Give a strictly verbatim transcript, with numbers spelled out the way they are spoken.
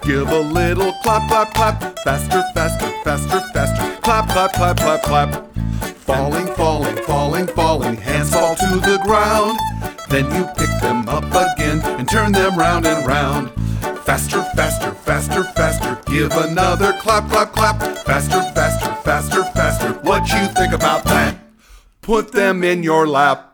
Give a little clap, clap, clap. Faster, faster, faster, faster. Clap, clap, clap, clap, clap. Falling, falling, falling, falling. Hands fall to the ground. Then you pick them up again and turn them round and round. Faster, faster, faster, faster. Give another clap, clap, clap. Faster, faster, faster, faster. What you think about that? Put them in your lap.